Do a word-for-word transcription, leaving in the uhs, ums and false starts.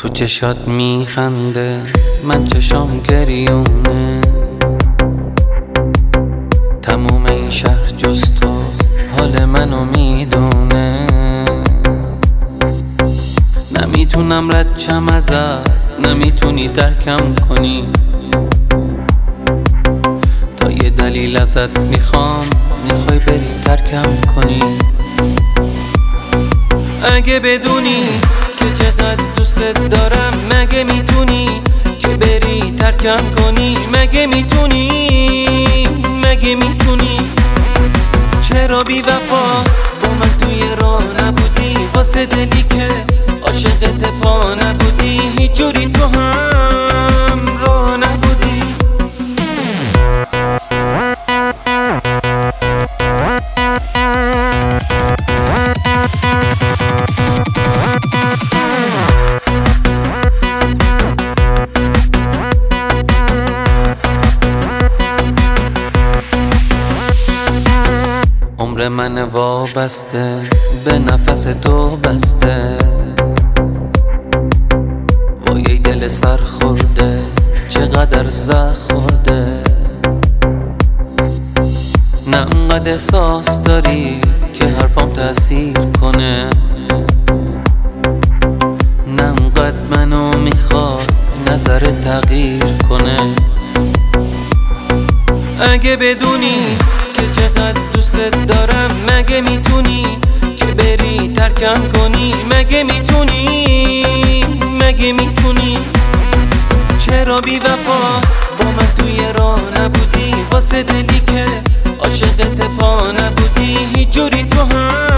تو چشات میخنده من چشام گریونه، تموم این شهر جز تو حال منو میدونه. نمیتونم رد شم ازت، نمیتونی درکم کنی، تا یه دلیل ازت میخوام میخوای بری ترکم کنی. اگه بدونی که چقدر دوست دارم، مگه میتونی که بری ترکم کنی؟ مگه میتونی مگه میتونی چرا بی وفا با من توی راه نبودی؟ واسه دلی که عاشقت پا نبودی، هیچ جوری تو هم راه نبودی. عمر من وابسته به نفس تو بسته، وای دل سر خورده چقدر زخم خورده. نه انقدر احساس داری که حرفام تأثیر کنه، نه انقدر منو میخواد نظر تغییر کنه. اگه بدونی که چقدر دوست دارم، مگه میتونی که بری ترکم کنی؟ مگه میتونی مگه میتونی چرا بی وفا با من توی راه نبودی؟ واسه دلی که عاشقت پا نبودی، هیچ جوری تو هم